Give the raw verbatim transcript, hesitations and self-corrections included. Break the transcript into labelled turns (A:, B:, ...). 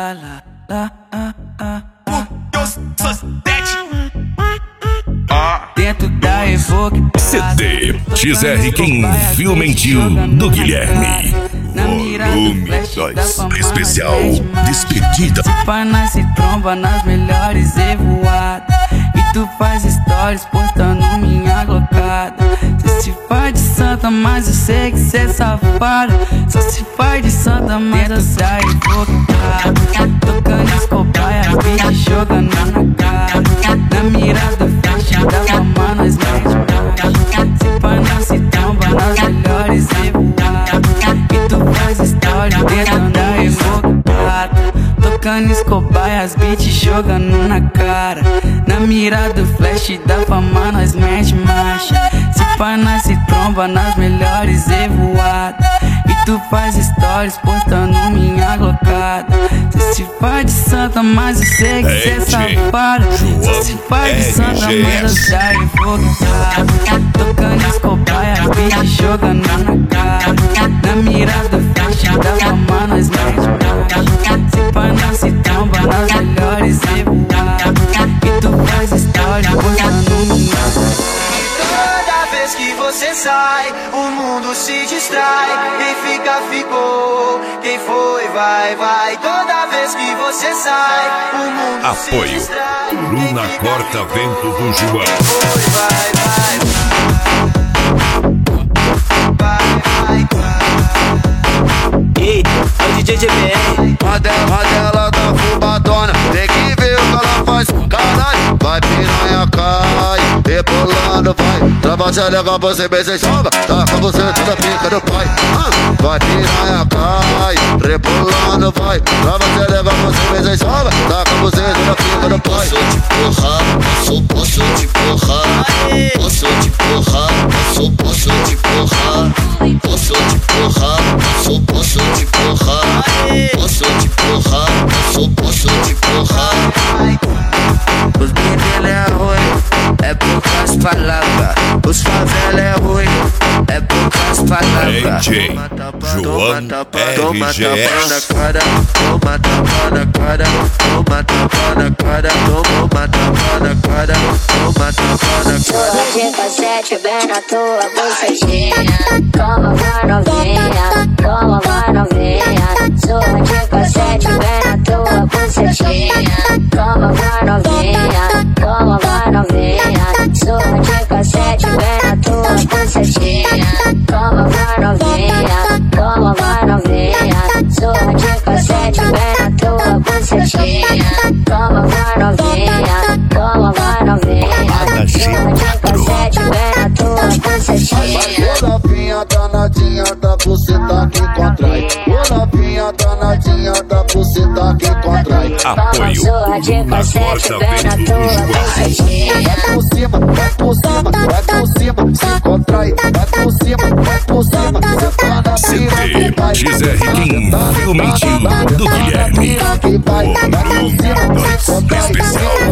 A: lá, lá, lá, ah, ah, ah. Dentro da Evoque
B: C D X R Quem Viu Mentiu do Guilherme. Volume dois. Especial Despedida.
A: Se pá, nasce tromba nas melhores evoadas. E tu faz stories postando minha glocada. Cê se faz de santa, mas eu sei que cê é safada. Só se faz de santa, mas eu sai invocada. Tocando as cobaias, bicho jogando na cara. Na mira do flash da fama, nós mete marcha. Se pá, nasce tromba nas melhores evoadas. E tu faz stories dentro da evocada. Tocando escobaias, beat jogando na cara. Na mira do flash da fama, nós mete marcha. Se pá, nasce tromba nas melhores evoadas. E tu faz stories postando minha glocada. Cê se faz de santa, mas eu sei que cê é safada. Cê se faz de santa, mas eu já evocada. Tocando escobaias, beat jogando na cara. Na mira do flash da fama, nós mete marcha. Se pá, nasce tromba nas melhores evoadas. E tu faz stories postando minha glocada.
C: Toda vez que você sai, o mundo se distrai. Quem fica, ficou. Quem foi, vai, vai. Toda vez que você sai, o mundo
B: Apoio.
C: se distrai.
B: Luna Corta Vento do João.
C: Foi, vai, vai, vai. Vai, vai, vai.
D: Ei, é o D J G B R.
E: Roda ela tá fubadona, tem que ver o que ela faz. Caralho, vai piranha, cai, rebolando, vai. Trava se legal, você bem sem sombra. Tá com você toda pica do pai. Ah, vai piranha, cai, rebolando, vai. Trava se legal, você bem sem sombra. Tá com você toda pica do pai.
F: Posso te porrar, posso, posso te porrar. Posso te porrar, posso, posso te porrar. Posso te porrar, posso, posso te porrar. Posso te porrar, posso, posso te porrar.
D: Os meninos é ruim, é poucas palavras. Os favela é ruim, é poucas palavras.
B: D J João
D: Toma
B: R G
D: tapa na
B: S.
D: cara, toma tapa na cara, toma tapa na cara, toma tapa na cara, toma tapa na cara.
G: Surra de cassete bem na tua bucetinha. Toma, vai novinha, toma, vai novinha. Surra de cassete bem na tua bucetinha. Toma, vai novinha, toma, vai novinha. Surra de cassete bem na tua bucetinha. Toma, vai novinha, toma, vai novinha. Surra de cassete bem na tua bucetinha. Toma, vai novinha, toma, vai novinha. Surra de cassete bem na tua bucetinha.
E: Ô novinha danadinha da buceta que contrai. Ô novinha danadinha da buceta que contrai.
B: Apoio Luna Corta Vento do João.
E: Vai por cima, vai por cima, vai por cima, se contrai. Vai por cima, vai por cima, você tá na
B: C
E: piranha.
B: D X R Quem Viu Mentiu do Guilherme. Volume dois. Especial